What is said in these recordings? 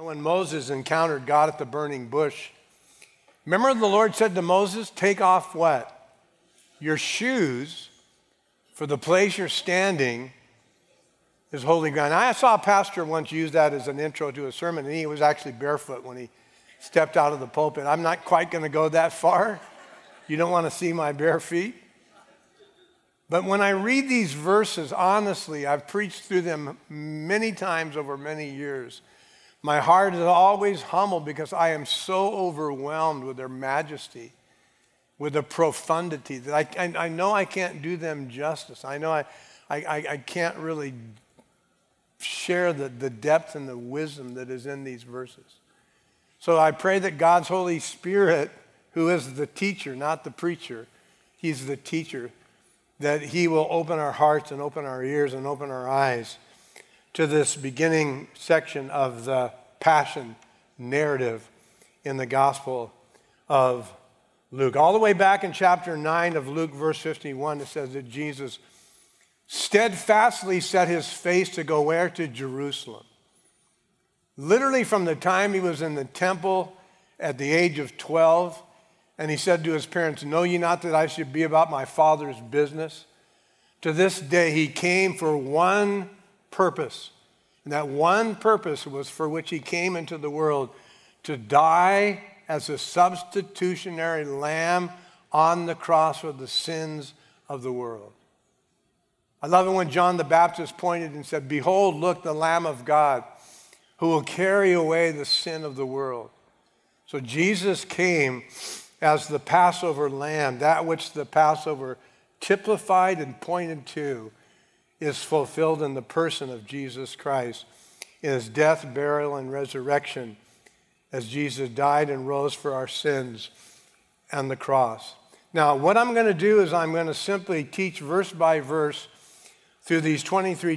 when Moses encountered God at the burning bush. Remember the Lord said to Moses, take off what? Your shoes, for the place you're standing is holy ground. I saw a pastor once use that as an intro to a sermon, and he was actually barefoot when he stepped out of the pulpit. I'm not quite going to go that far. You don't want to see my bare feet. But when I read these verses, honestly, I've preached through them many times over many years. My heart is always humbled because I am so overwhelmed with their majesty, with the profundity that I know I can't do them justice. I know I can't really share the depth and the wisdom that is in these verses. So I pray that God's Holy Spirit, who is the teacher, not the preacher, he's the teacher, that he will open our hearts and open our ears and open our eyes to this beginning section of the Passion narrative in the Gospel of Luke. All the way back in chapter 9 of Luke, verse 51, it says that Jesus steadfastly set his face to go where? To Jerusalem. Literally from the time he was in the temple at the age of 12, and he said to his parents, know ye not that I should be about my Father's business? To this day he came for one purpose, and that one purpose was for which he came into the world, to die as a substitutionary lamb on the cross for the sins of the world. I love it when John the Baptist pointed and said, behold, look, the Lamb of God, who will carry away the sin of the world. So Jesus came as the Passover lamb. That which the Passover typified and pointed to is fulfilled in the person of Jesus Christ, in his death, burial, and resurrection, as Jesus died and rose for our sins on the cross. Now, what I'm going to do is I'm going to simply teach verse by verse through these 23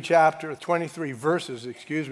verses,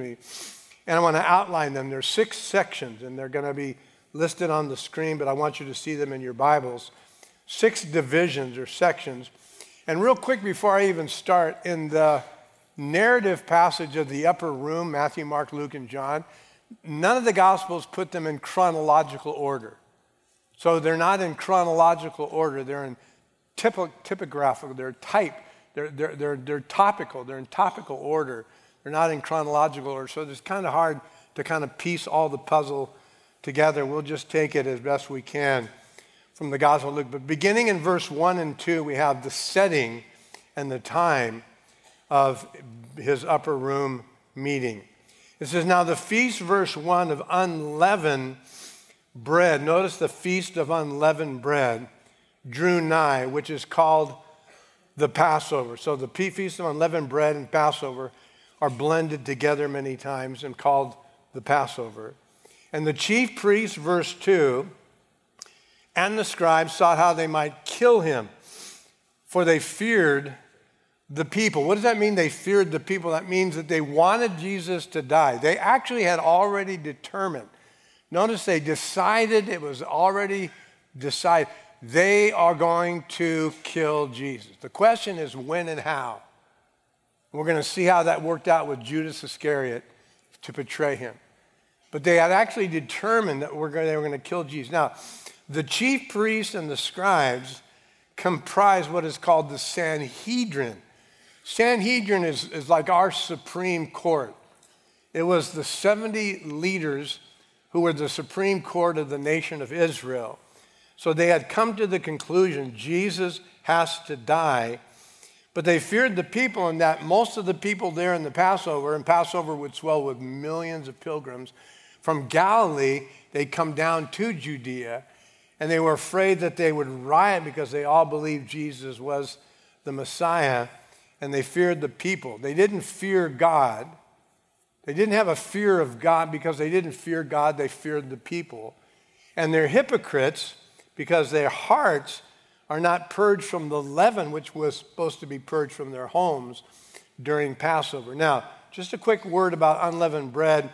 and I want to outline them. There's 6 sections, and they're going to be listed on the screen, but I want you to see them in your Bibles. 6 divisions or sections. And real quick before I even start, in the narrative passage of the upper room, Matthew, Mark, Luke, and John, none of the Gospels put them in chronological order. So they're not in chronological order. They're in typographical. They're type. They're topical. They're in topical order. They're not in chronological order. So it's kind of hard to kind of piece all the puzzle together. We'll just take it as best we can from the Gospel of Luke. But beginning in verse 1 and 2, we have the setting and the time of his upper room meeting. It says, now the feast, verse 1, of unleavened bread. Notice the feast of unleavened bread drew nigh, which is called the Passover. So the feast of unleavened bread and Passover are blended together many times and called the Passover. And the chief priests, verse 2, and the scribes sought how they might kill him, for they feared the people. What does that mean, they feared the people? That means that they wanted Jesus to die. They actually had already determined. Notice they decided, it was already decided, they are going to kill Jesus. The question is when and how. We're going to see how that worked out with Judas Iscariot to betray him. But they had actually determined that they were going to kill Jesus. Now, the chief priests and the scribes comprise what is called the Sanhedrin. Sanhedrin is like our Supreme Court. It was the 70 leaders who were the Supreme Court of the nation of Israel. So they had come to the conclusion Jesus has to die, but they feared the people, and that most of the people there in the Passover, and Passover would swell with millions of pilgrims from Galilee, they'd come down to Judea, and they were afraid that they would riot because they all believed Jesus was the Messiah, and they feared the people. They didn't fear God. They didn't have a fear of God because they didn't fear God, they feared the people. And they're hypocrites because their hearts are not purged from the leaven, which was supposed to be purged from their homes during Passover. Now, just a quick word about unleavened bread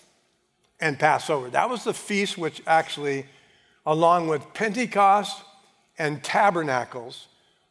and Passover. That was the feast which actually, along with Pentecost and Tabernacles,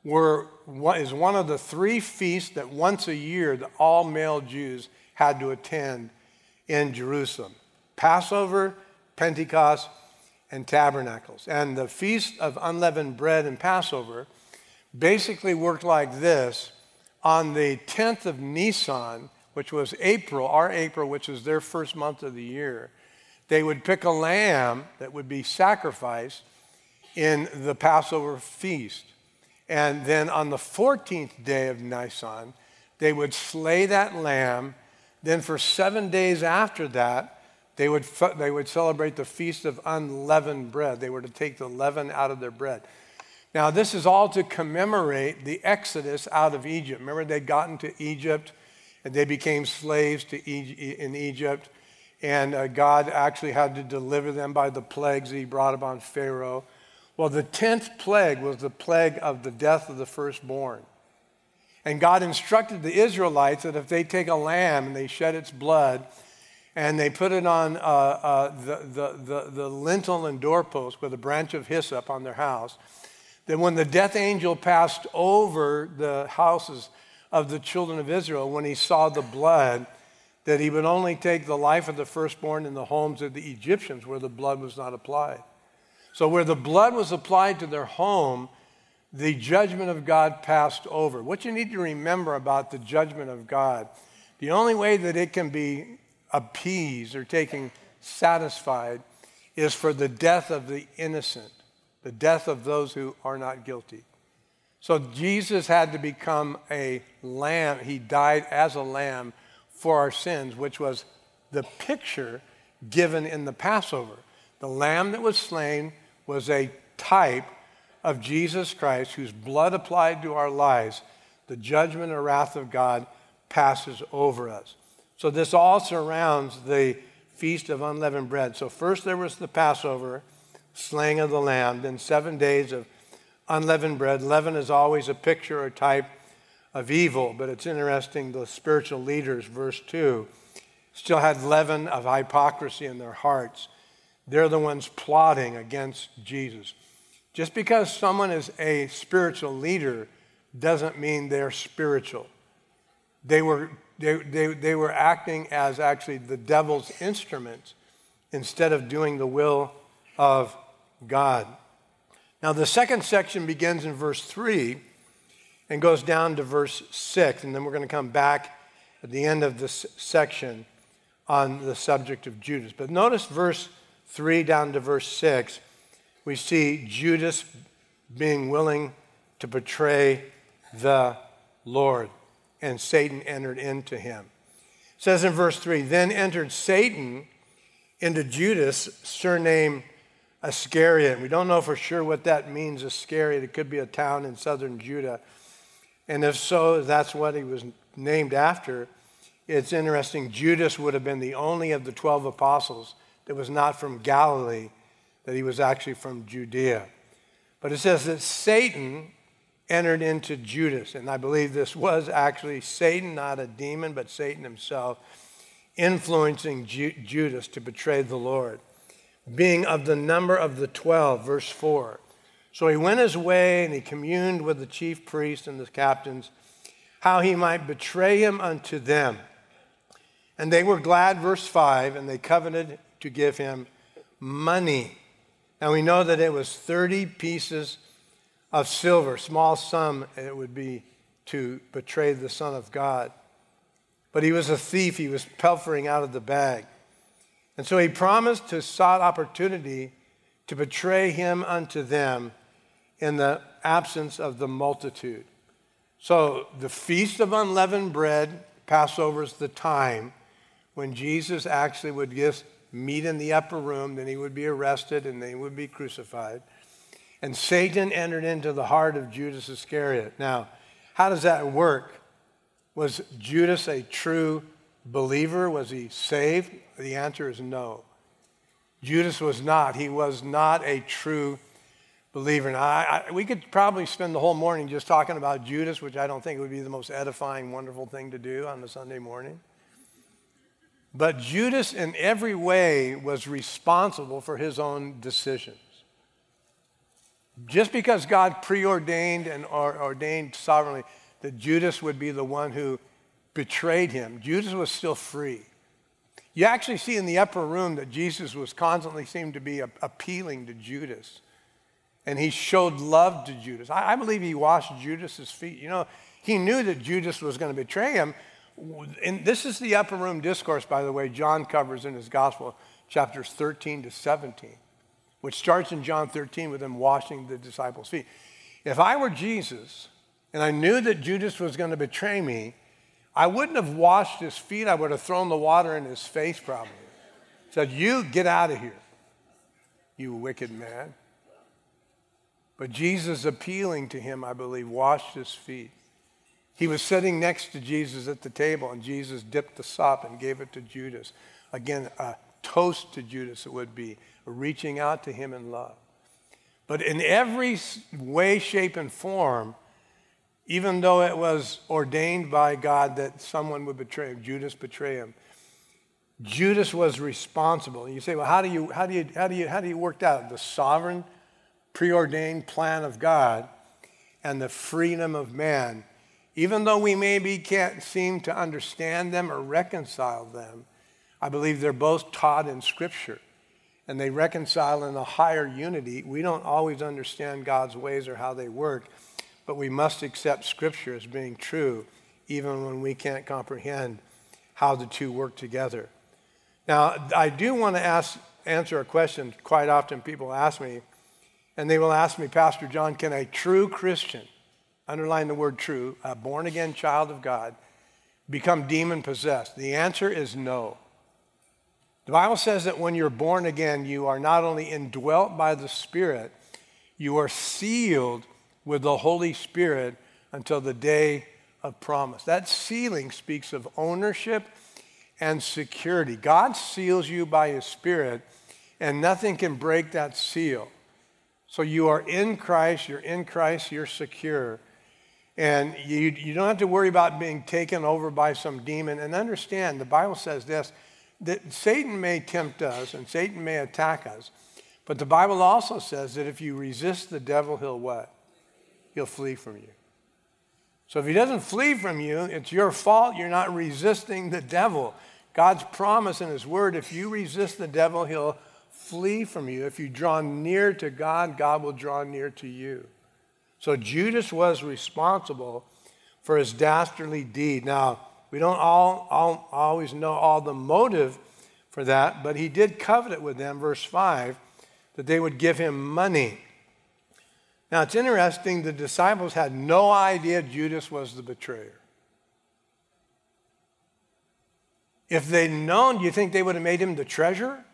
is one of the 3 feasts that once a year all male Jews had to attend in Jerusalem. Passover, Pentecost, and Tabernacles. And the Feast of Unleavened Bread and Passover basically worked like this. On the 10th of Nisan, which was April, our April, which is their first month of the year, they would pick a lamb that would be sacrificed in the Passover feast. And then on the 14th day of Nisan, they would slay that lamb. Then for 7 days after that, they would celebrate the Feast of Unleavened Bread. They were to take the leaven out of their bread. Now, this is all to commemorate the exodus out of Egypt. Remember, they'd gotten to Egypt, and they became slaves in Egypt. And God actually had to deliver them by the plagues that he brought upon Pharaoh. Well, the 10th plague was the plague of the death of the firstborn. And God instructed the Israelites that if they take a lamb and they shed its blood, and they put it on the lintel and doorpost with a branch of hyssop on their house, that when the death angel passed over the houses of the children of Israel, when he saw the blood, that he would only take the life of the firstborn in the homes of the Egyptians where the blood was not applied. So where the blood was applied to their home, the judgment of God passed over. What you need to remember about the judgment of God, the only way that it can be appeased or taken satisfied is for the death of the innocent, the death of those who are not guilty. So Jesus had to become a lamb. He died as a lamb for our sins, which was the picture given in the Passover. The lamb that was slain was a type of Jesus Christ, whose blood applied to our lives, the judgment or wrath of God passes over us. So this all surrounds the Feast of Unleavened Bread. So first there was the Passover, slaying of the lamb, then 7 days of unleavened bread. Leaven is always a picture or type of evil, but it's interesting, the spiritual leaders, verse 2, still had leaven of hypocrisy in their hearts. They're the ones plotting against Jesus. Just because someone is a spiritual leader doesn't mean they're spiritual. They were acting as actually the devil's instruments instead of doing the will of God. Now, the second section begins in verse 3 and goes down to verse 6, and then we're going to come back at the end of this section on the subject of Judas. But notice verse 3 down to verse 6, we see Judas being willing to betray the Lord, and Satan entered into him. It says in verse 3, then entered Satan into Judas, surnamed Iscariot. We don't know for sure what that means, Iscariot. It could be a town in southern Judah. And if so, that's what he was named after. It's interesting, Judas would have been the only of the 12 apostles that was not from Galilee, that he was actually from Judea. But it says that Satan entered into Judas, and I believe this was actually Satan, not a demon, but Satan himself, influencing Judas to betray the Lord, being of the number of the 12, verse 4. So he went his way and he communed with the chief priests and the captains, how he might betray him unto them. And they were glad, verse 5, and they coveted to give him money. Now we know that it was 30 pieces of silver, small sum it would be to betray the Son of God. But he was a thief, he was pilfering out of the bag. And so he promised to sought opportunity to betray him unto them in the absence of the multitude. So the Feast of Unleavened Bread, Passover is the time when Jesus actually would just meet in the upper room, then he would be arrested and then he would be crucified. And Satan entered into the heart of Judas Iscariot. Now, how does that work? Was Judas a true believer? Was he saved? The answer is no. Judas was not. He was not a true believer. Now, we could probably spend the whole morning just talking about Judas, which I don't think would be the most edifying, wonderful thing to do on a Sunday morning. But Judas in every way was responsible for his own decisions. Just because God preordained and ordained sovereignly that Judas would be the one who betrayed him, Judas was still free. You actually see in the upper room that Jesus was constantly seemed to be appealing to Judas. And he showed love to Judas. I believe he washed Judas's feet. You know, he knew that Judas was going to betray him. And this is the upper room discourse, by the way, John covers in his gospel, chapters 13 to 17, which starts in John 13 with him washing the disciples' feet. If I were Jesus and I knew that Judas was going to betray me, I wouldn't have washed his feet. I would have thrown the water in his face probably. Said, you get out of here, you wicked man. But Jesus, appealing to him, I believe, washed his feet. He was sitting next to Jesus at the table, and Jesus dipped the sop and gave it to Judas. Again, a toast to Judas it would be, reaching out to him in love. But in every way, shape, and form, even though it was ordained by God that someone would betray him, Judas betray him, Judas was responsible. And you say, well, how do you work that out? The sovereign, preordained plan of God and the freedom of man. Even though we maybe can't seem to understand them or reconcile them, I believe they're both taught in Scripture. And they reconcile in a higher unity. We don't always understand God's ways or how they work, but we must accept Scripture as being true, even when we can't comprehend how the two work together. Now, I do want to answer a question quite often people ask me, and they will ask me, Pastor John, can a true Christian, underline the word true, a born-again child of God, become demon-possessed? The answer is no. The Bible says that when you're born again, you are not only indwelt by the Spirit, you are sealed with the Holy Spirit until the day of promise. That sealing speaks of ownership and security. God seals you by His Spirit, and nothing can break that seal. So you are in Christ, you're secure. And you don't have to worry about being taken over by some demon. And understand, the Bible says this, that Satan may tempt us and Satan may attack us. But the Bible also says that if you resist the devil, he'll what? He'll flee from you. So if he doesn't flee from you, it's your fault. You're not resisting the devil. God's promise in His Word, if you resist the devil, he'll flee from you. If you draw near to God, God will draw near to you. So Judas was responsible for his dastardly deed. Now, we don't always know all the motive for that, but he did covenant with them, verse 5, that they would give him money. Now, it's interesting, the disciples had no idea Judas was the betrayer. If they'd known, do you think they would have made him the treasurer?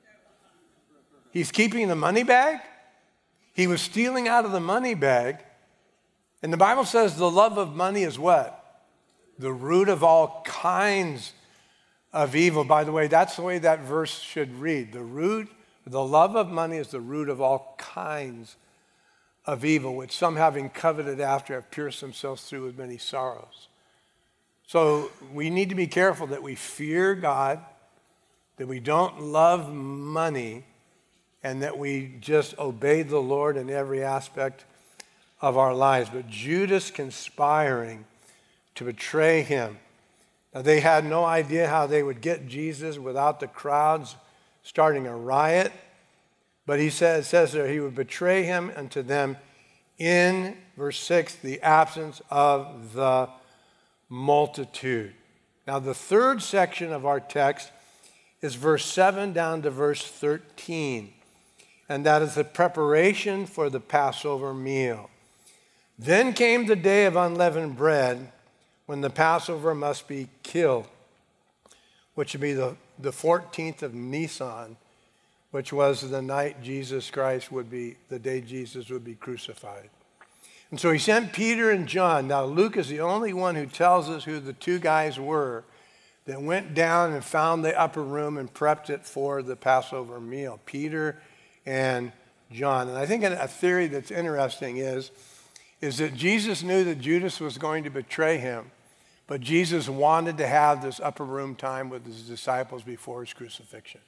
He's keeping the money bag. He was stealing out of the money bag. And the Bible says the love of money is what? The root of all kinds of evil. By the way, that's the way that verse should read. The love of money is the root of all kinds of evil, which some having coveted after have pierced themselves through with many sorrows. So we need to be careful that we fear God, that we don't love money, and that we just obey the Lord in every aspect of our lives. But Judas conspiring to betray him. Now, they had no idea how they would get Jesus without the crowds starting a riot. But it says there, he would betray him unto them in, verse 6, the absence of the multitude. Now, the third section of our text is verse 7 down to verse 13. And that is the preparation for the Passover meal. Then came the day of unleavened bread, when the Passover must be killed, which would be the 14th of Nisan, which was the night Jesus Christ would be, the day Jesus would be crucified. And so he sent Peter and John. Now Luke is the only one who tells us who the two guys were that went down and found the upper room and prepped it for the Passover meal. Peter and John. And I think a theory that's interesting is that Jesus knew that Judas was going to betray him, but Jesus wanted to have this upper room time with his disciples before his crucifixion.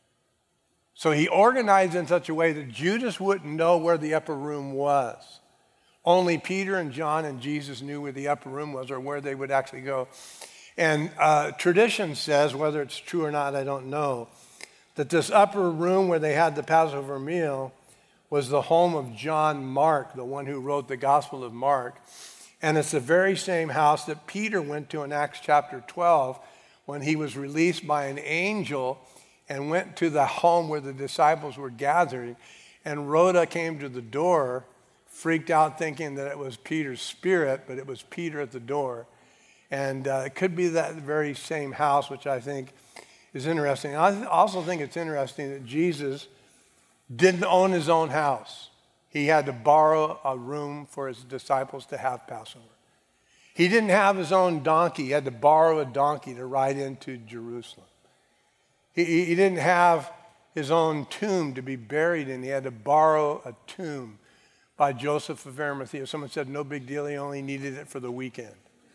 So he organized in such a way that Judas wouldn't know where the upper room was. Only Peter and John and Jesus knew where the upper room was or where they would actually go. And tradition says, whether it's true or not, I don't know, that this upper room where they had the Passover meal was the home of John Mark, the one who wrote the Gospel of Mark. And it's the very same house that Peter went to in Acts chapter 12 when he was released by an angel and went to the home where the disciples were gathering. And Rhoda came to the door, freaked out thinking that it was Peter's spirit, but it was Peter at the door. And it could be that very same house, which I think is interesting. I also think it's interesting that Jesus didn't own his own house. He had to borrow a room for his disciples to have Passover. He didn't have his own donkey. He had to borrow a donkey to ride into Jerusalem. He didn't have his own tomb to be buried in. He had to borrow a tomb by Joseph of Arimathea. Someone said, no big deal, he only needed it for the weekend.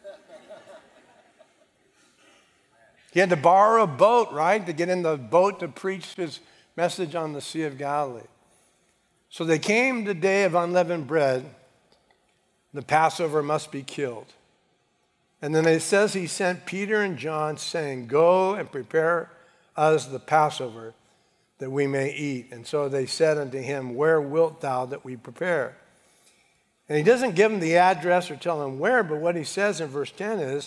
He had to borrow a boat, right, to get in the boat to preach his message on the Sea of Galilee. So they came the day of unleavened bread. The Passover must be killed. And then it says he sent Peter and John saying, go and prepare us the Passover that we may eat. And so they said unto him, where wilt thou that we prepare? And he doesn't give them the address or tell them where, but what he says in verse 10 is,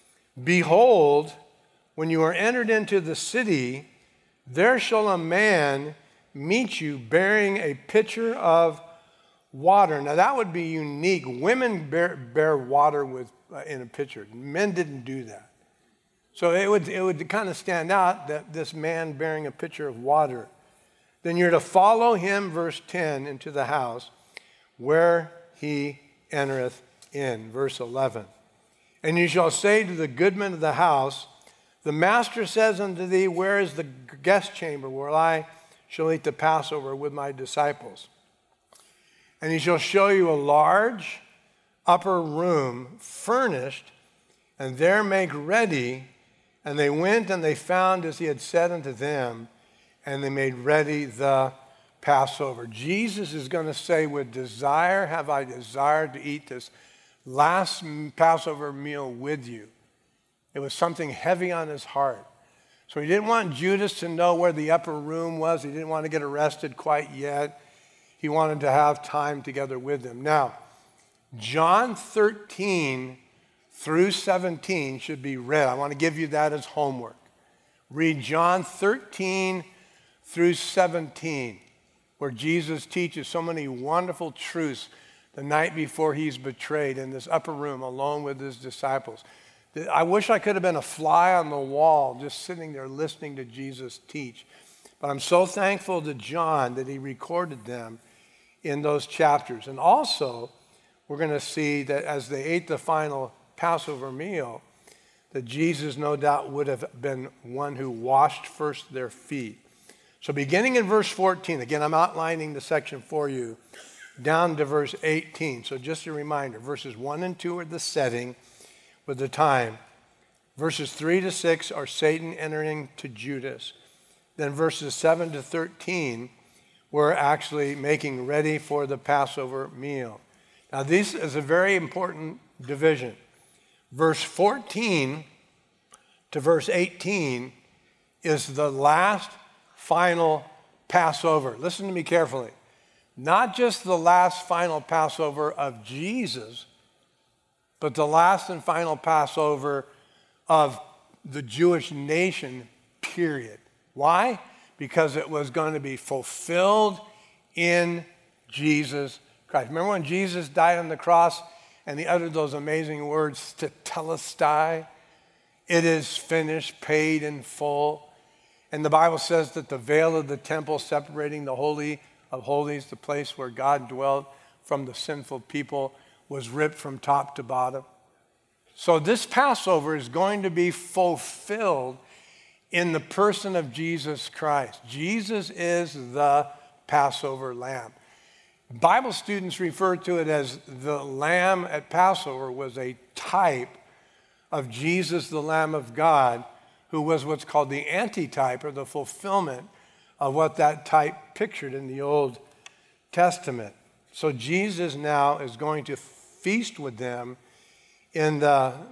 behold, when you are entered into the city, there shall a man meet you bearing a pitcher of water. Now that would be unique. Women bear water in a pitcher. Men didn't do that. So it would kind of stand out that this man bearing a pitcher of water. Then you're to follow him, verse 10, into the house where he entereth in, verse 11. And you shall say to the goodman of the house, the master says unto thee, where is the guest chamber where I shall eat the Passover with my disciples? And he shall show you a large upper room furnished, and there make ready. And they went and they found as he had said unto them, and they made ready the Passover. Jesus is going to say, with desire have I desired to eat this last Passover meal with you. It was something heavy on his heart. So he didn't want Judas to know where the upper room was. He didn't want to get arrested quite yet. He wanted to have time together with them. Now, John 13 through 17 should be read. I want to give you that as homework. Read John 13 through 17, where Jesus teaches so many wonderful truths the night before he's betrayed in this upper room alone with his disciples. I wish I could have been a fly on the wall just sitting there listening to Jesus teach. But I'm so thankful to John that he recorded them in those chapters. And also, we're going to see that as they ate the final Passover meal, that Jesus no doubt would have been one who washed first their feet. So beginning in verse 14, again, I'm outlining the section for you, down to verse 18. So just a reminder, verses 1 and 2 are the setting with the time. Verses 3 to 6 are Satan entering to Judas. Then verses 7 to 13, we're actually making ready for the Passover meal. Now this is a very important division. Verse 14 to verse 18 is the last final Passover. Listen to me carefully. Not just the last final Passover of Jesus, but the last and final Passover of the Jewish nation, period. Why? Because it was going to be fulfilled in Jesus Christ. Remember when Jesus died on the cross and he uttered those amazing words, tetelestai? It is finished, paid in full. And the Bible says that the veil of the temple separating the Holy of Holies, the place where God dwelt, from the sinful people, was ripped from top to bottom. So this Passover is going to be fulfilled in the person of Jesus Christ. Jesus is the Passover lamb. Bible students refer to it as the lamb at Passover was a type of Jesus, the Lamb of God, who was what's called the antitype or the fulfillment of what that type pictured in the Old Testament. So Jesus now is going to feast with them in the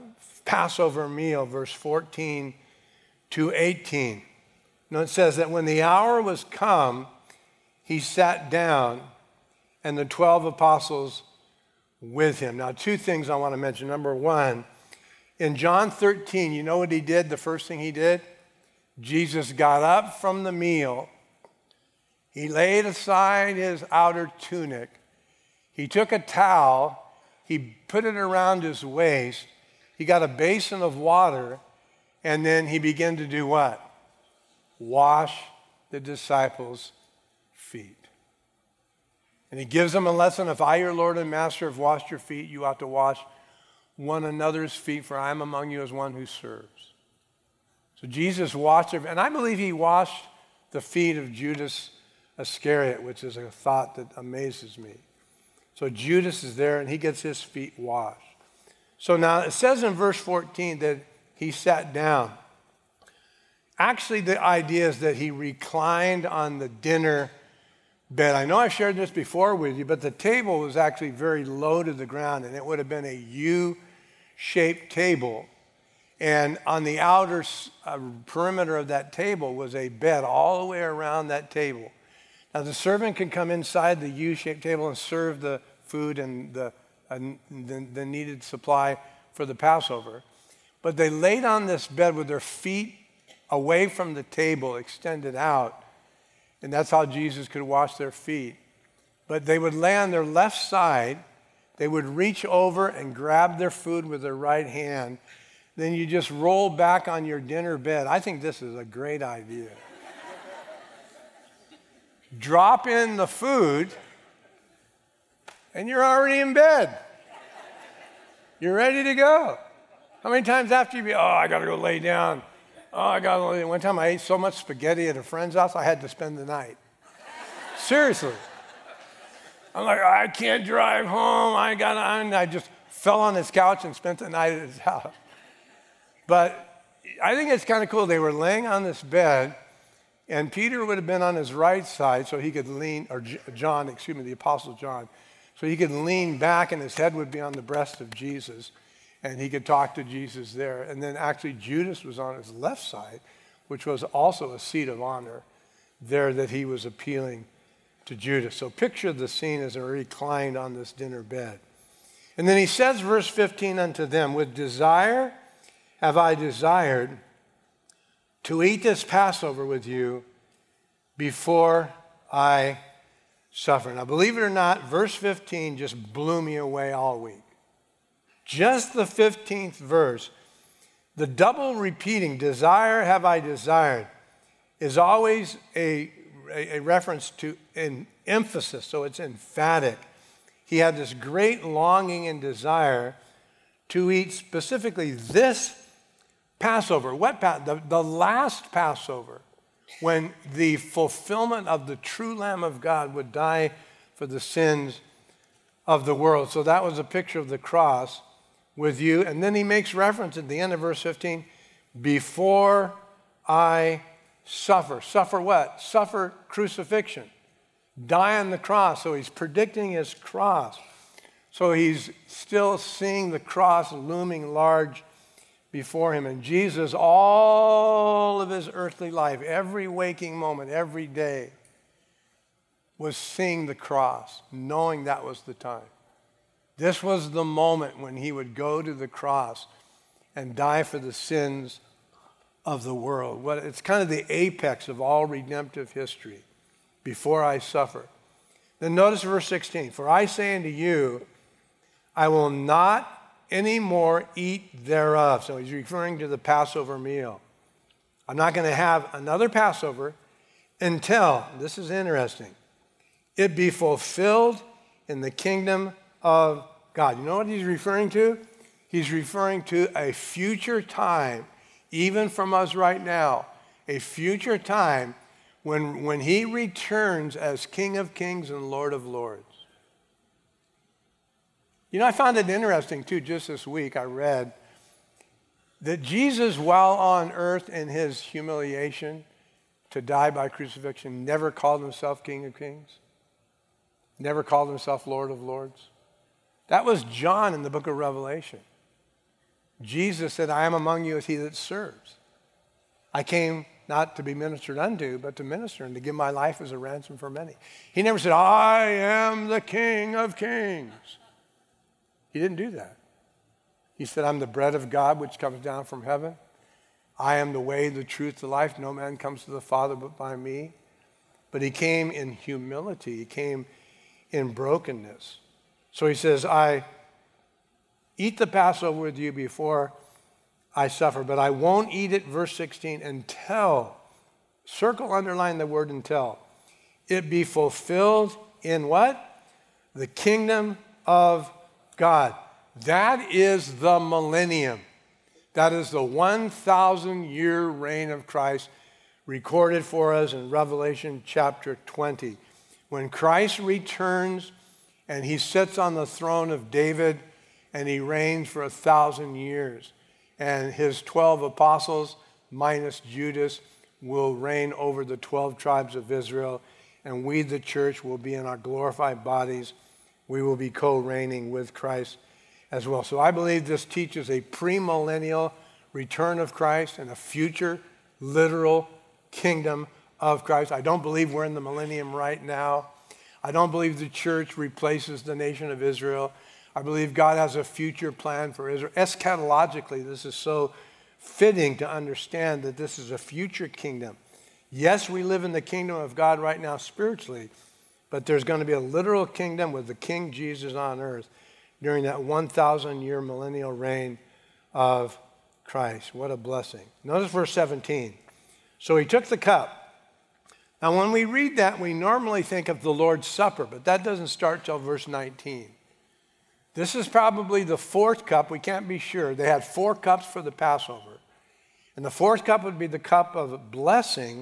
Passover meal, verse 14 to 18. Now it says that when the hour was come, he sat down and the 12 apostles with him. Now, two things I want to mention. Number one, in John 13, you know what he did? The first thing he did? Jesus got up from the meal. He laid aside his outer tunic. He took a towel. He put it around his waist. He got a basin of water. And then he began to do what? Wash the disciples' feet. And he gives them a lesson. If I, your Lord and Master, have washed your feet, you ought to wash one another's feet, for I am among you as one who serves. So Jesus washed their feet. And I believe he washed the feet of Judas Iscariot, which is a thought that amazes me. So Judas is there, and he gets his feet washed. So now it says in verse 14 that he sat down. Actually, the idea is that he reclined on the dinner bed. I know I've shared this before with you, but the table was actually very low to the ground, and it would have been a U-shaped table. And on the outer perimeter of that table was a bed all the way around that table. Now, the servant can come inside the U-shaped table and serve the food and the needed supply for the Passover. But they laid on this bed with their feet away from the table, extended out. And that's how Jesus could wash their feet. But they would lay on their left side. They would reach over and grab their food with their right hand. Then you just roll back on your dinner bed. I think this is a great idea. Drop in the food, and you're already in bed. You're ready to go. How many times after you I got to go lay down. One time I ate so much spaghetti at a friend's house, I had to spend the night. Seriously. I'm like, I can't drive home. I just fell on his couch and spent the night at his house. But I think it's kind of cool. They were laying on this bed, and Peter would have been on his right side so he could lean, or John, the Apostle John, so he could lean back and his head would be on the breast of Jesus. And he could talk to Jesus there. And then actually Judas was on his left side, which was also a seat of honor there that he was appealing to Judas. So picture the scene as they're reclined on this dinner bed. And then he says, verse 15, unto them, with desire have I desired to eat this Passover with you before I suffer. Now, believe it or not, verse 15 just blew me away all week. Just the 15th verse, the double repeating, desire have I desired, is always a reference to an emphasis, so it's emphatic. He had this great longing and desire to eat specifically this Passover. The last Passover, when the fulfillment of the true Lamb of God would die for the sins of the world. So that was a picture of the cross with you. And then he makes reference at the end of verse 15, before I suffer. Suffer what? Suffer crucifixion. Die on the cross. So he's predicting his cross. So he's still seeing the cross looming large before him. And Jesus, all of his earthly life, every waking moment, every day, was seeing the cross, knowing that was the time. This was the moment when he would go to the cross and die for the sins of the world. It's kind of the apex of all redemptive history, before I suffer. Then notice verse 16, for I say unto you, I will not any more eat thereof. So he's referring to the Passover meal. I'm not going to have another Passover until, this is interesting, it be fulfilled in the kingdom of God. You know what he's referring to? He's referring to a future time, even from us right now, a future time when he returns as King of Kings and Lord of Lords. You know, I found it interesting too, just this week I read that Jesus, while on earth in his humiliation to die by crucifixion, never called himself King of Kings, never called himself Lord of Lords. That was John in the book of Revelation. Jesus said, I am among you as he that serves. I came not to be ministered unto, but to minister and to give my life as a ransom for many. He never said, I am the King of kings. He didn't do that. He said, I'm the bread of God which comes down from heaven. I am the way, the truth, the life. No man comes to the Father but by me. But he came in humility. He came in brokenness. So he says, I eat the Passover with you before I suffer, but I won't eat it, verse 16, until, circle, underline the word until, it be fulfilled in what? The kingdom of God. That is the millennium. That is the 1,000-year reign of Christ recorded for us in Revelation chapter 20. When Christ returns and he sits on the throne of David and he reigns for 1,000 years. And his 12 apostles, minus Judas, will reign over the 12 tribes of Israel. And we, the church, will be in our glorified bodies. We will be co-reigning with Christ as well. So I believe this teaches a premillennial return of Christ and a future literal kingdom of Christ. I don't believe we're in the millennium right now. I don't believe the church replaces the nation of Israel. I believe God has a future plan for Israel. Eschatologically, this is so fitting to understand that this is a future kingdom. Yes, we live in the kingdom of God right now spiritually, but there's going to be a literal kingdom with the King Jesus on earth during that 1,000-year millennial reign of Christ. What a blessing. Notice verse 17. So he took the cup. Now, when we read that, we normally think of the Lord's Supper, but that doesn't start till verse 19. This is probably the fourth cup. We can't be sure. They had 4 cups for the Passover. And the fourth cup would be the cup of blessing,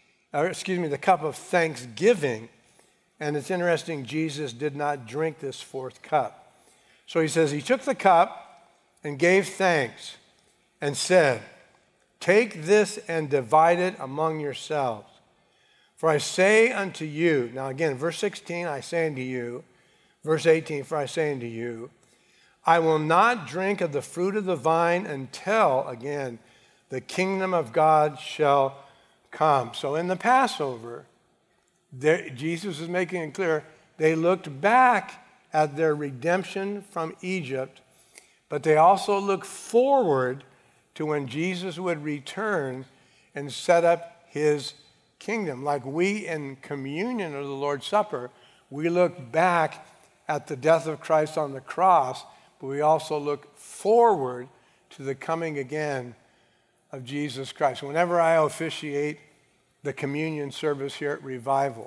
the cup of thanksgiving. And it's interesting, Jesus did not drink this fourth cup. So he says, he took the cup and gave thanks and said, take this and divide it among yourselves. For I say unto you, now again, verse 16, I say unto you, verse 18, for I say unto you, I will not drink of the fruit of the vine until, again, the kingdom of God shall come. So in the Passover, Jesus is making it clear, they looked back at their redemption from Egypt, but they also looked forward to when Jesus would return and set up his kingdom. Like we in communion of the Lord's Supper, we look back at the death of Christ on the cross, but we also look forward to the coming again of Jesus Christ. Whenever I officiate the communion service here at Revival,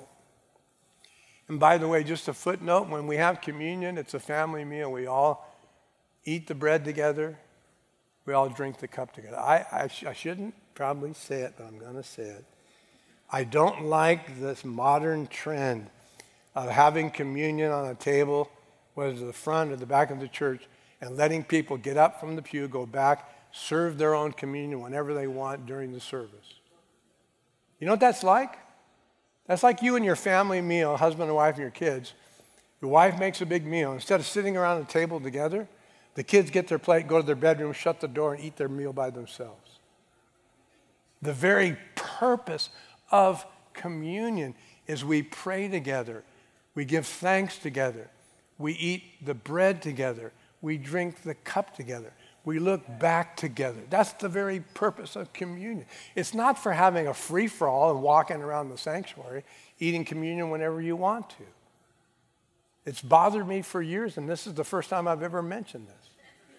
and by the way, just a footnote, when we have communion, it's a family meal. We all eat the bread together. We all drink the cup together. I shouldn't probably say it, but I'm going to say it. I don't like this modern trend of having communion on a table, whether it's the front or the back of the church, and letting people get up from the pew, go back, serve their own communion whenever they want during the service. You know what that's like? That's like you and your family meal, husband and wife and your kids. Your wife makes a big meal. Instead of sitting around the table together, the kids get their plate, go to their bedroom, shut the door, and eat their meal by themselves. The very purpose of communion is we pray together. We give thanks together. We eat the bread together. We drink the cup together. We look back together. That's the very purpose of communion. It's not for having a free-for-all and walking around the sanctuary, eating communion whenever you want to. It's bothered me for years, and this is the first time I've ever mentioned this.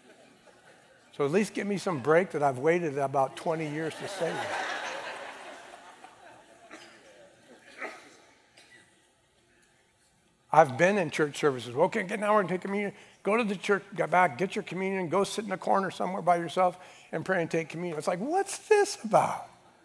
So at least give me some break that I've waited about 20 years to say that. I've been in church services. Okay, now we're going to take communion. Go to the church, get back, get your communion, go sit in a corner somewhere by yourself and pray and take communion. It's like, what's this about?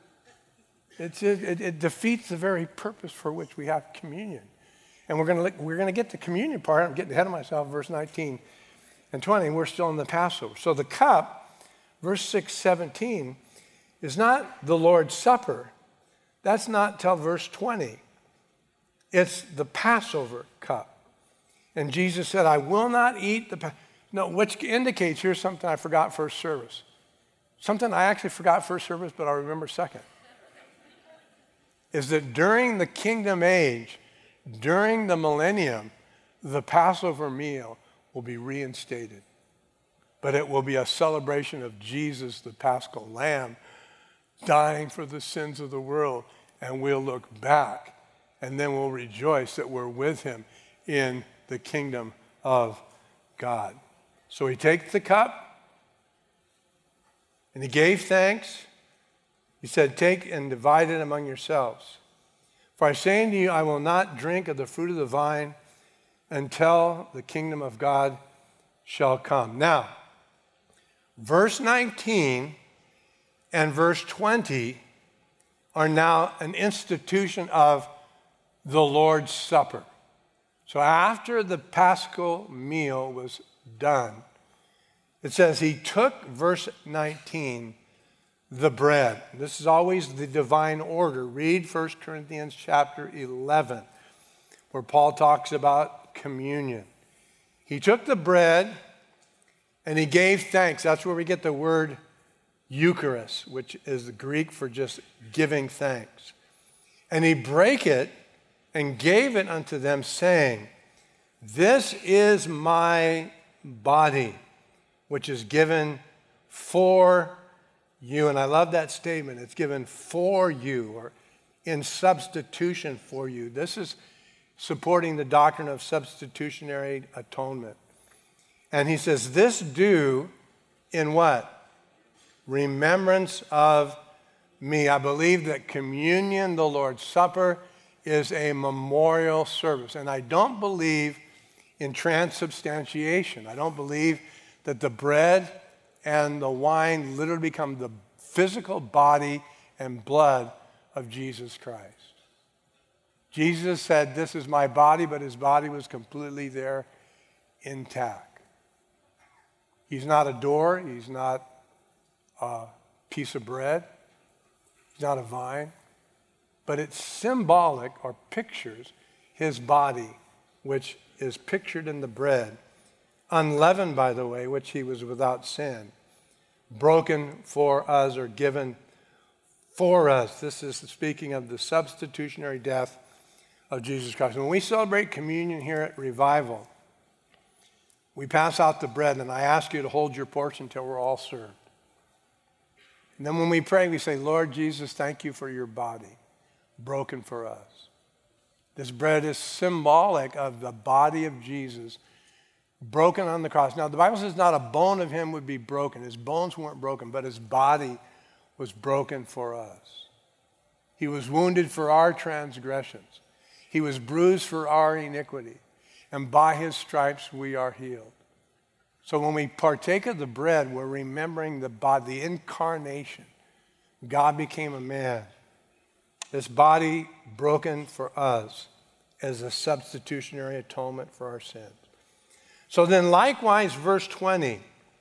It defeats the very purpose for which we have communion. And we're going to get the communion part. I'm getting ahead of myself, verse 19 and 20, and we're still in the Passover. So the cup, verse 17, is not the Lord's Supper. That's not till verse 20. It's the Passover cup. And Jesus said, I will not eat No, which indicates here's something I forgot first service. Something I actually forgot first service, but I'll remember second. Is that during the kingdom age, during the millennium, the Passover meal will be reinstated. But it will be a celebration of Jesus, the Paschal Lamb, dying for the sins of the world. And we'll look back, and then we'll rejoice that we're with him in the kingdom of God. So he takes the cup, and he gave thanks. He said, take and divide it among yourselves. For I say unto you, I will not drink of the fruit of the vine until the kingdom of God shall come. Now, verse 19 and verse 20 are now an institution of the Lord's Supper. So after the Paschal meal was done, it says he took, verse 19, the bread. This is always the divine order. Read 1 Corinthians chapter 11, where Paul talks about communion. He took the bread and he gave thanks. That's where we get the word Eucharist, which is the Greek for just giving thanks. And he brake it and gave it unto them, saying, this is my body, which is given for you. And I love that statement. It's given for you, or in substitution for you. This is supporting the doctrine of substitutionary atonement. And he says, this do in what? Remembrance of me. I believe that communion, the Lord's Supper, is a memorial service. And I don't believe in transubstantiation. I don't believe that the bread and the wine literally become the physical body and blood of Jesus Christ. Jesus said, this is my body, but his body was completely there, intact. He's not a door. He's not a piece of bread. He's not a vine. But it's symbolic, or pictures, his body, which is pictured in the bread, unleavened, by the way, which he was without sin, broken for us, or given for us. This is speaking of the substitutionary death of Jesus Christ. When we celebrate communion here at Revival, we pass out the bread, and I ask you to hold your portion until we're all served. And then when we pray, we say, Lord Jesus, thank you for your body broken for us. This bread is symbolic of the body of Jesus broken on the cross. Now, the Bible says not a bone of him would be broken. His bones weren't broken, but his body was broken for us. He was wounded for our transgressions. He was bruised for our iniquity. And by his stripes we are healed. So when we partake of the bread, we're remembering the body, the incarnation. God became a man. This body broken for us as a substitutionary atonement for our sins. So then likewise, verse 20,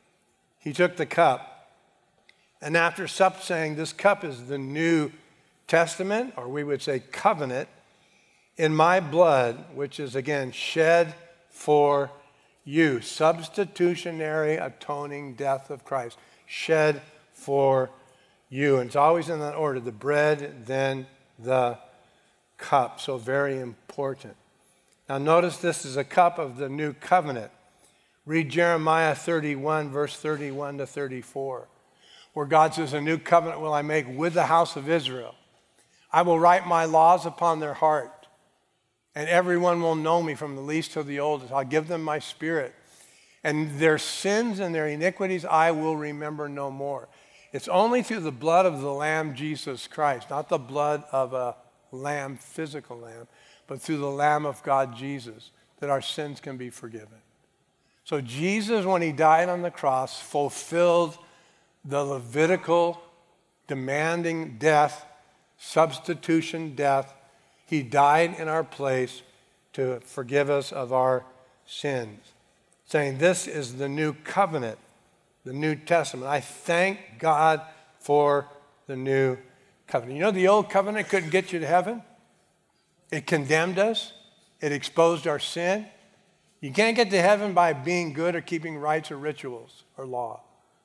he took the cup, and after supper saying, this cup is the New Testament, or we would say covenant, in my blood, which is again shed for you. Substitutionary atoning death of Christ, shed for you. And it's always in that order, the bread, then the cup. So very important. Now notice this is a cup of the new covenant. Read Jeremiah 31, verse 31 to 34, where God says, a new covenant will I make with the house of Israel. I will write my laws upon their heart, and everyone will know me from the least to the oldest. I'll give them my spirit, and their sins and their iniquities I will remember no more. It's only through the blood of the Lamb, Jesus Christ, not the blood of a lamb, physical lamb, but through the Lamb of God, Jesus, that our sins can be forgiven. So Jesus, when he died on the cross, fulfilled the Levitical demanding death, substitution death. He died in our place to forgive us of our sins. Saying this is the new covenant, the New Testament. I thank God for the new covenant. You know, the old covenant couldn't get you to heaven. It condemned us. It exposed our sin. You can't get to heaven by being good or keeping rites or rituals or law.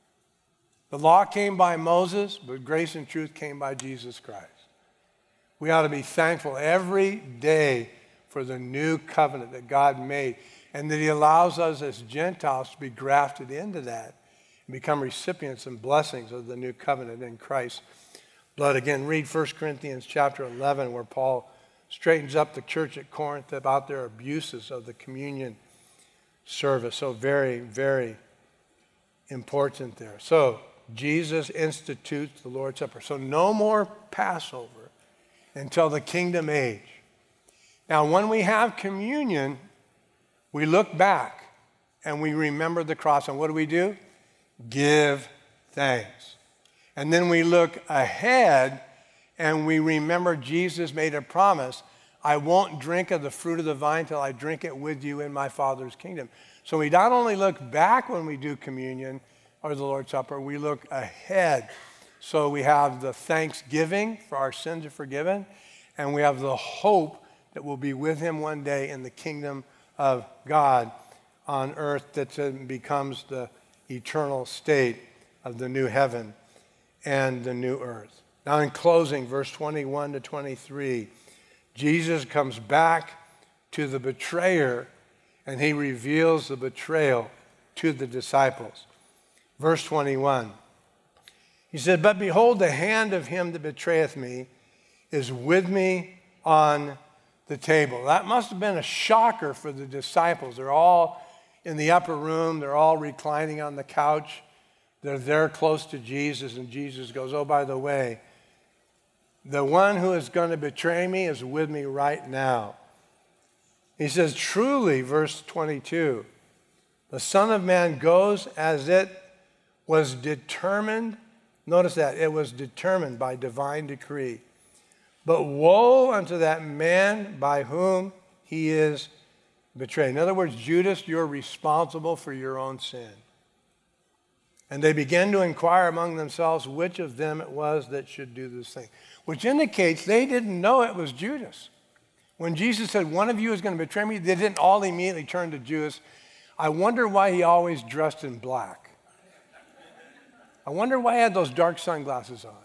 The law came by Moses, but grace and truth came by Jesus Christ. We ought to be thankful every day for the new covenant that God made, and that he allows us as Gentiles to be grafted into that and become recipients and blessings of the new covenant in Christ's blood. Again, read 1 Corinthians chapter 11, where Paul straightens up the church at Corinth about their abuses of the communion service. So very, very important there. So Jesus institutes the Lord's Supper. So no more Passover until the kingdom age. Now, when we have communion, we look back and we remember the cross. And what do? Give thanks. And then we look ahead and we remember Jesus made a promise. I won't drink of the fruit of the vine till I drink it with you in my Father's kingdom. So we not only look back when we do communion or the Lord's Supper, we look ahead. So we have the thanksgiving for our sins are forgiven, and we have the hope that we'll be with him one day in the kingdom of God on earth that becomes the eternal state of the new heaven and the new earth. Now in closing, verse 21 to 23, Jesus comes back to the betrayer and he reveals the betrayal to the disciples. Verse 21, he said, "But behold, the hand of him that betrayeth me is with me on the table." That must have been a shocker for the disciples. They're all in the upper room. They're all reclining on the couch. They're there close to Jesus, and Jesus goes, "Oh, by the way, the one who is going to betray me is with me right now." He says, "Truly," verse 22, "the Son of Man goes as it was determined." Notice that. It was determined by divine decree. "But woe unto that man by whom he is betrayed." In other words, Judas, you're responsible for your own sin. And they began to inquire among themselves which of them it was that should do this thing, which indicates they didn't know it was Judas. When Jesus said, "One of you is going to betray me," they didn't all immediately turn to Judas. I wonder why he always dressed in black. I wonder why he had those dark sunglasses on.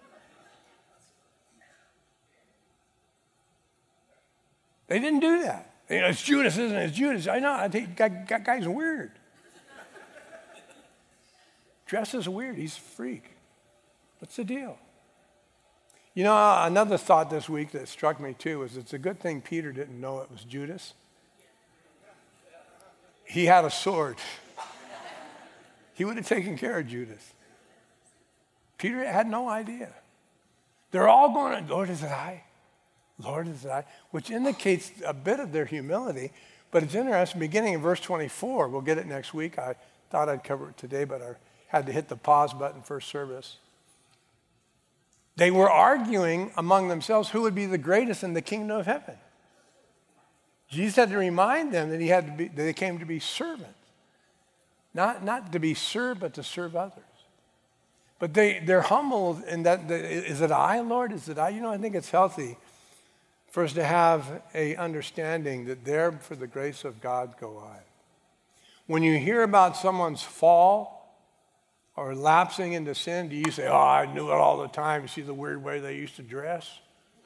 They didn't do that. You know, it's Judas, isn't it? It's Judas. I know. I think that guy's weird. Dresses weird. He's a freak. What's the deal? You know, another thought this week that struck me too was it's a good thing Peter didn't know it was Judas. He had a sword. He would have taken care of Judas. Peter had no idea. They're all going, "Lord, is it I? Lord, is it I?" Which indicates a bit of their humility. But it's interesting, beginning in verse 24, we'll get it next week. I thought I'd cover it today, but I had to hit the pause button first service. They were arguing among themselves who would be the greatest in the kingdom of heaven. Jesus had to remind them that they came to be servants. Not to be served, but to serve others. But they're humble in that, is it I, Lord? Is it I? You know, I think it's healthy for us to have a understanding that there for the grace of God go I. When you hear about someone's fall or lapsing into sin, do you say, "Oh, I knew it all the time. You see the weird way they used to dress?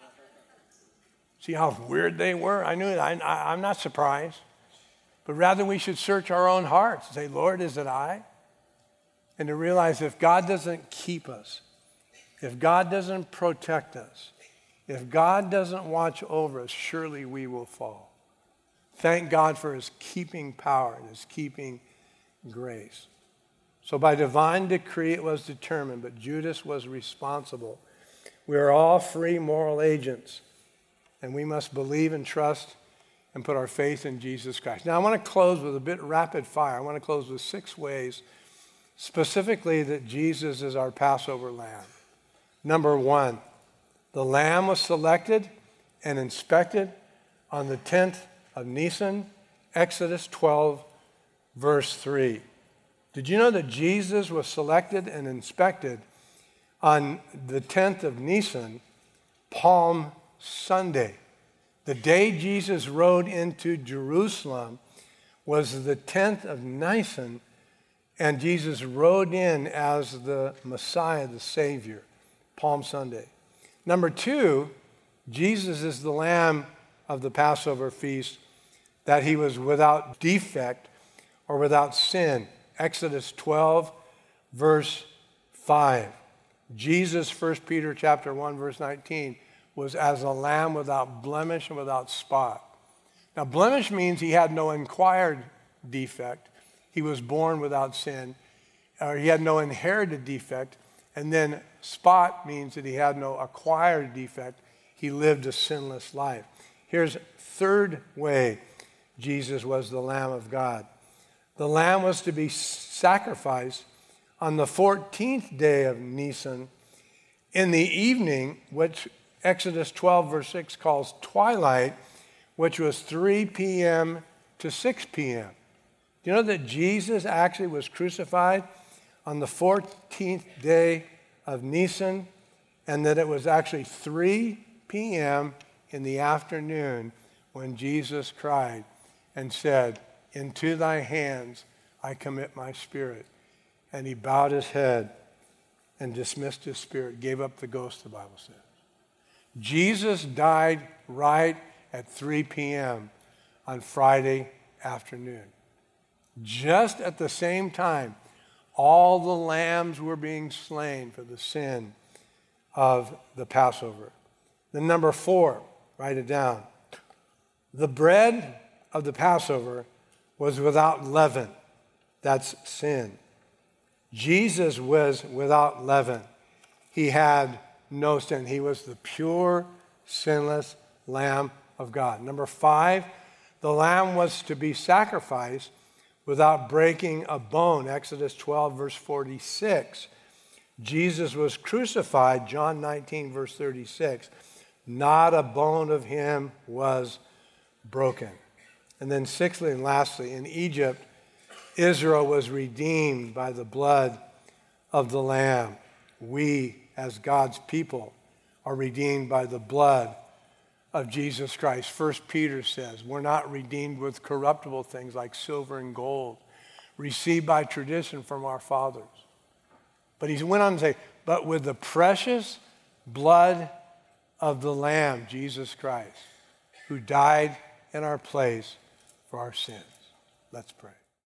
See how weird they were? I knew it. I'm not surprised." But rather we should search our own hearts and say, "Lord, is it I?" And to realize if God doesn't keep us, if God doesn't protect us, if God doesn't watch over us, surely we will fall. Thank God for his keeping power and his keeping grace. So by divine decree it was determined, but Judas was responsible. We are all free moral agents, and we must believe and trust and put our faith in Jesus Christ. Now I want to close with a bit rapid fire. I want to close with 6 ways specifically that Jesus is our Passover lamb. Number 1, the lamb was selected and inspected on the 10th of Nisan, Exodus 12, verse 3. Did you know that Jesus was selected and inspected on the 10th of Nisan, Palm Sunday? The day Jesus rode into Jerusalem was the 10th of Nisan, and Jesus rode in as the Messiah, the Savior, Palm Sunday. Number 2, Jesus is the Lamb of the Passover feast, that he was without defect or without sin. Exodus 12, verse 5. Jesus, 1 Peter chapter 1, verse 19, was as a lamb without blemish and without spot. Now, blemish means he had no acquired defect. He was born without sin, or he had no inherited defect. And then spot means that he had no acquired defect. He lived a sinless life. Here's third way Jesus was the Lamb of God. The lamb was to be sacrificed on the 14th day of Nisan in the evening, which Exodus 12, verse 6 calls twilight, which was 3 p.m. to 6 p.m. Do you know that Jesus actually was crucified on the 14th day of Nisan, and that it was actually 3 p.m. in the afternoon when Jesus cried and said, "Into thy hands I commit my spirit." And he bowed his head and dismissed his spirit, gave up the ghost, the Bible says. Jesus died right at 3 p.m. on Friday afternoon. Just at the same time, all the lambs were being slain for the sin of the Passover. Then number 4, write it down. The bread of the Passover was without leaven. That's sin. Jesus was without leaven. He had no sin. He was the pure, sinless Lamb of God. Number 5, the lamb was to be sacrificed without breaking a bone. Exodus 12, verse 46. Jesus was crucified, John 19, verse 36. Not a bone of him was broken. And then sixthly and lastly, in Egypt, Israel was redeemed by the blood of the Lamb. We, as God's people, are redeemed by the blood of Jesus Christ. 1 Peter says, we're not redeemed with corruptible things like silver and gold, received by tradition from our fathers. But he went on to say, but with the precious blood of the Lamb, Jesus Christ, who died in our place for our sins. Let's pray.